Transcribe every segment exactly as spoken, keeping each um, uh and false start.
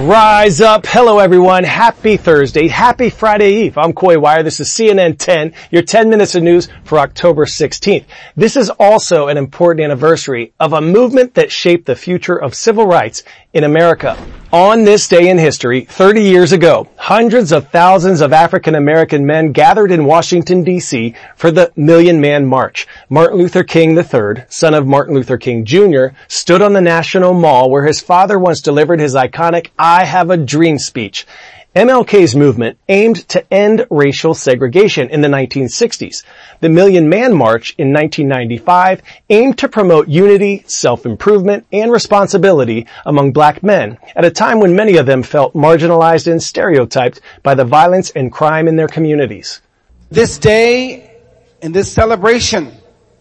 Rise up. Hello, everyone. Happy Thursday. Happy Friday Eve. I'm Coy Wire. This is C N N ten, your ten minutes of news for October sixteenth. This is also an important anniversary of a movement that shaped the future of civil rights in America. On this day in history, thirty years ago, hundreds of thousands of African American men gathered in Washington, D C for the Million Man March. Martin Luther King the third, son of Martin Luther King Junior, stood on the National Mall where his father once delivered his iconic I Have a Dream speech. M L K's movement aimed to end racial segregation in the nineteen sixties. The Million Man March in nineteen ninety-five aimed to promote unity, self-improvement, and responsibility among black men at a time when many of them felt marginalized and stereotyped by the violence and crime in their communities. This day and this celebration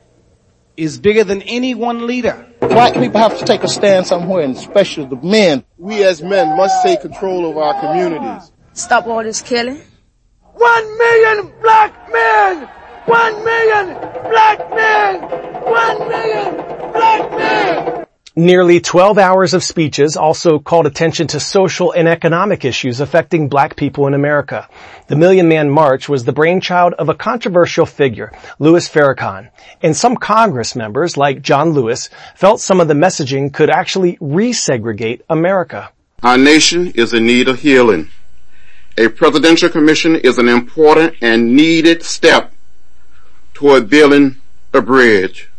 is bigger than any one leader. Black people have to take a stand somewhere, and especially the men. We as men must take control of our communities. Stop all this killing. One million black men! One million black men! One million black men! Nearly twelve hours of speeches also called attention to social and economic issues affecting black people in America. The Million Man March was the brainchild of a controversial figure, Louis Farrakhan, and some Congress members, like John Lewis, felt some of the messaging could actually resegregate America. Our nation is in need of healing. A presidential commission is an important and needed step toward building a bridge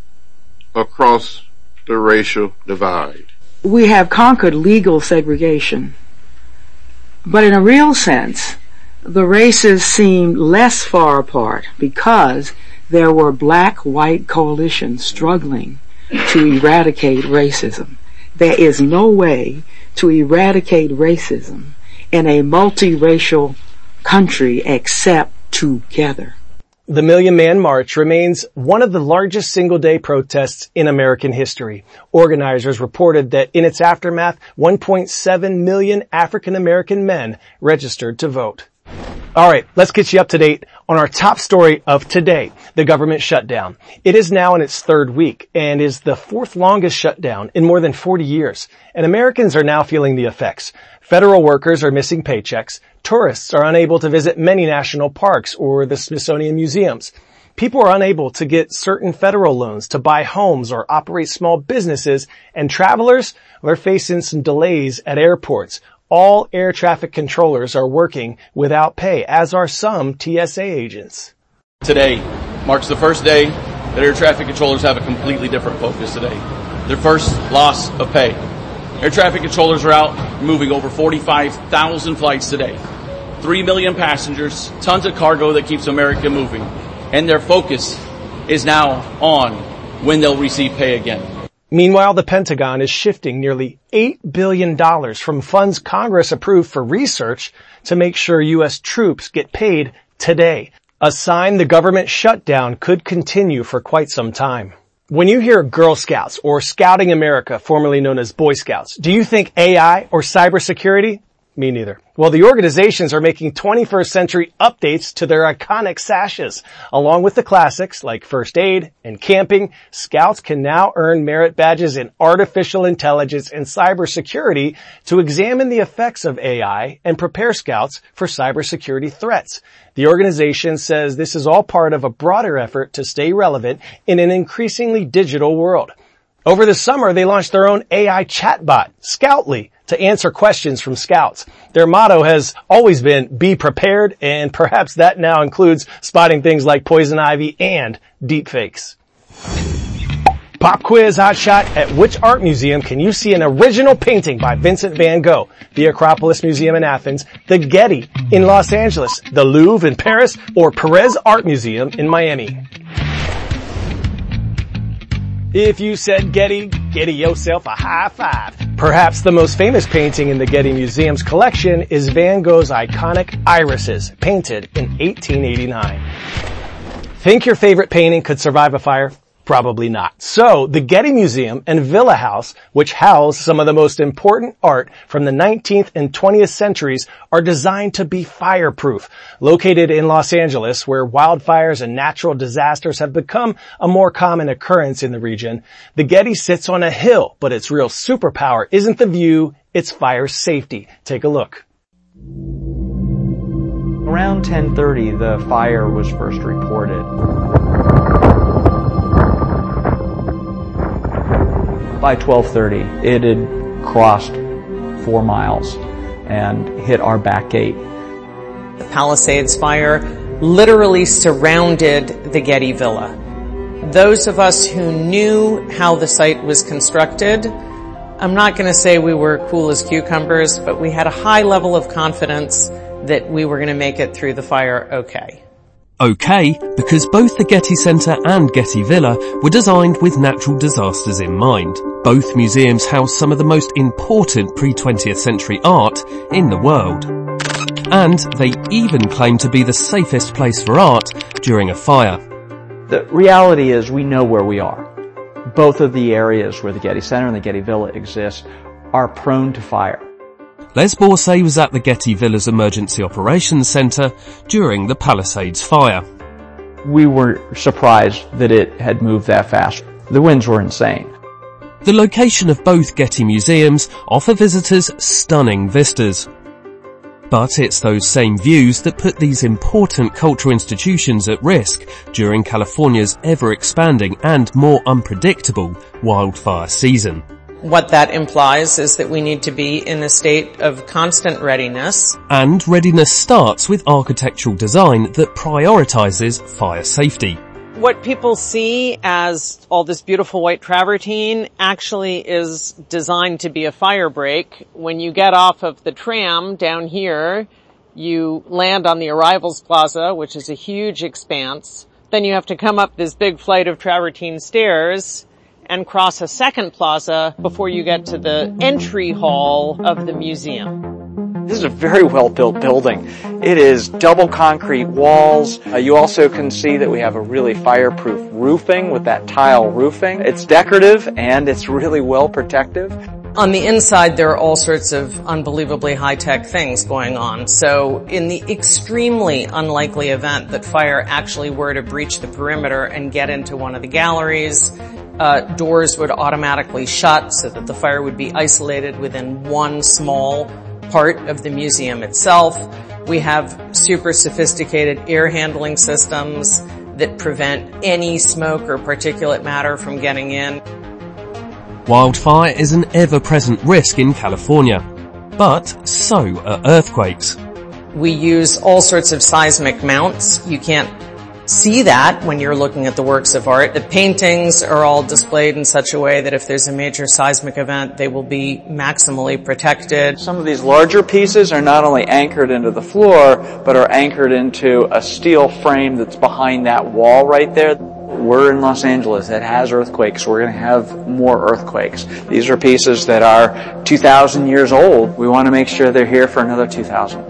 across the racial divide. We have conquered legal segregation, but in a real sense, the races seemed less far apart because there were black-white coalitions struggling to eradicate racism. There is no way to eradicate racism in a multiracial country except together. The Million Man March remains one of the largest single-day protests in American history. Organizers reported that in its aftermath, one point seven million African American men registered to vote. All right, let's get you up to date on our top story of today, the government shutdown. It is now in its third week and is the fourth longest shutdown in more than forty years. And Americans are now feeling the effects. Federal workers are missing paychecks. Tourists are unable to visit many national parks or the Smithsonian museums. People are unable to get certain federal loans to buy homes or operate small businesses, and travelers are facing some delays at airports. All air traffic controllers are working without pay, as are some T S A agents. Today marks the first day that air traffic controllers have a completely different focus today. Their first loss of pay. Air traffic controllers are out moving over forty-five thousand flights today. Three million passengers, tons of cargo that keeps America moving. And their focus is now on when they'll receive pay again. Meanwhile, the Pentagon is shifting nearly eight billion dollars from funds Congress approved for research to make sure U S troops get paid today. A sign the government shutdown could continue for quite some time. When you hear Girl Scouts or Scouting America, formerly known as Boy Scouts, do you think A I or cybersecurity? Me neither. Well, the organizations are making twenty-first century updates to their iconic sashes. Along with the classics like first aid and camping, Scouts can now earn merit badges in artificial intelligence and cybersecurity to examine the effects of A I and prepare Scouts for cybersecurity threats. The organization says this is all part of a broader effort to stay relevant in an increasingly digital world. Over the summer, they launched their own A I chatbot, Scoutly, to answer questions from Scouts. Their motto has always been, be prepared, and perhaps that now includes spotting things like poison ivy and deepfakes. Pop quiz hot shot. At which art museum can you see an original painting by Vincent van Gogh? The Acropolis Museum in Athens, the Getty in Los Angeles, the Louvre in Paris, or Perez Art Museum in Miami? If you said Getty, get yourself a high five. Perhaps the most famous painting in the Getty Museum's collection is Van Gogh's iconic Irises, painted in eighteen eighty-nine. Think your favorite painting could survive a fire? Probably not. So, the Getty Museum and Villa House, which house some of the most important art from the nineteenth and twentieth centuries, are designed to be fireproof. Located in Los Angeles, where wildfires and natural disasters have become a more common occurrence in the region, the Getty sits on a hill, but its real superpower isn't the view, it's fire safety. Take a look. Around ten thirty, the fire was first reported. By twelve thirty, it had crossed four miles and hit our back gate. The Palisades fire literally surrounded the Getty Villa. Those of us who knew how the site was constructed, I'm not going to say we were cool as cucumbers, but we had a high level of confidence that we were going to make it through the fire okay. Okay, because both the Getty Center and Getty Villa were designed with natural disasters in mind. Both museums house some of the most important pre-twentieth century art in the world. And they even claim to be the safest place for art during a fire. The reality is we know where we are. Both of the areas where the Getty Center and the Getty Villa exist are prone to fire. Les Borsay was at the Getty Villa's Emergency Operations Center during the Palisades fire. We were surprised that it had moved that fast. The winds were insane. The location of both Getty museums offer visitors stunning vistas. But it's those same views that put these important cultural institutions at risk during California's ever-expanding and more unpredictable wildfire season. What that implies is that we need to be in a state of constant readiness. And readiness starts with architectural design that prioritizes fire safety. What people see as all this beautiful white travertine actually is designed to be a fire break. When you get off of the tram down here, you land on the arrivals plaza, which is a huge expanse. Then you have to come up this big flight of travertine stairs and cross a second plaza before you get to the entry hall of the museum. This is a very well-built building. It is double concrete walls. Uh, you also can see that we have a really fireproof roofing with that tile roofing. It's decorative and it's really well protective. On the inside, there are all sorts of unbelievably high-tech things going on. So in the extremely unlikely event that fire actually were to breach the perimeter and get into one of the galleries, uh, doors would automatically shut so that the fire would be isolated within one small part of the museum itself. We have super sophisticated air handling systems that prevent any smoke or particulate matter from getting in. Wildfire is an ever-present risk in California, but so are earthquakes. We use all sorts of seismic mounts. You can't see that when you're looking at the works of art. The paintings are all displayed in such a way that if there's a major seismic event, they will be maximally protected. Some of these larger pieces are not only anchored into the floor, but are anchored into a steel frame that's behind that wall right there. We're in Los Angeles. It has earthquakes. We're going to have more earthquakes. These are pieces that are two thousand years old. We want to make sure they're here for another two thousand.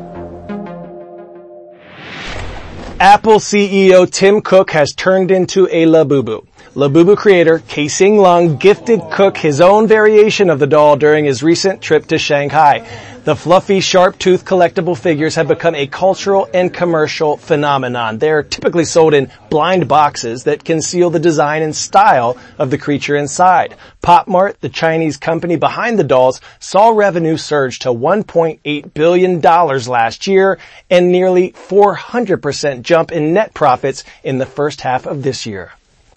Apple C E O Tim Cook has turned into a Labubu. Labubu creator Kai-Sing Lung gifted Cook his own variation of the doll during his recent trip to Shanghai. The fluffy, sharp-toothed collectible figures have become a cultural and commercial phenomenon. They're typically sold in blind boxes that conceal the design and style of the creature inside. Pop Mart, the Chinese company behind the dolls, saw revenue surge to one point eight billion dollars last year and nearly four hundred percent jump in net profits in the first half of this year.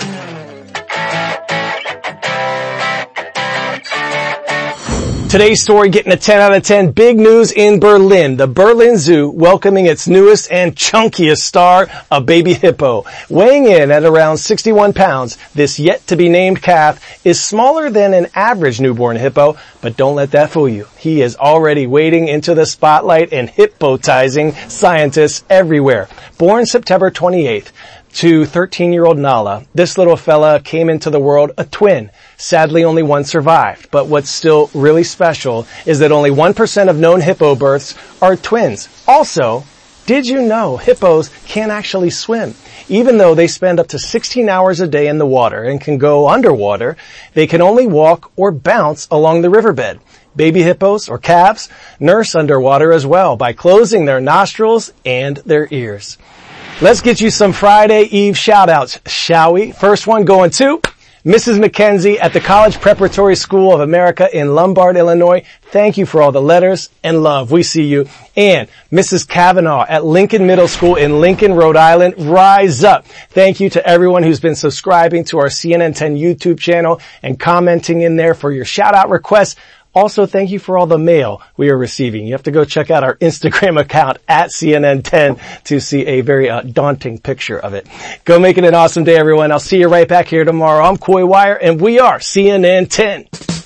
Today's story getting a ten out of ten. Big news in Berlin. The Berlin Zoo welcoming its newest and chunkiest star, a baby hippo. Weighing in at around sixty-one pounds, this yet-to-be-named calf is smaller than an average newborn hippo, but don't let that fool you. He is already wading into the spotlight and hypnotizing scientists everywhere. Born September twenty-eighth to thirteen-year-old Nala, this little fella came into the world a twin. Sadly, only one survived. But what's still really special is that only one percent of known hippo births are twins. Also, did you know hippos can't actually swim? Even though they spend up to sixteen hours a day in the water and can go underwater, they can only walk or bounce along the riverbed. Baby hippos, or calves, nurse underwater as well by closing their nostrils and their ears. Let's get you some Friday Eve shout-outs, shall we? First one going to Missus McKenzie at the College Preparatory School of America in Lombard, Illinois, thank you for all the letters and love. We see you. And Missus Kavanaugh at Lincoln Middle School in Lincoln, Rhode Island, rise up. Thank you to everyone who's been subscribing to our C N N ten YouTube channel and commenting in there for your shout out requests. Also, thank you for all the mail we are receiving. You have to go check out our Instagram account at C N N ten to see a very uh, daunting picture of it. Go make it an awesome day, everyone. I'll see you right back here tomorrow. I'm Coy Wire, and we are C N N ten.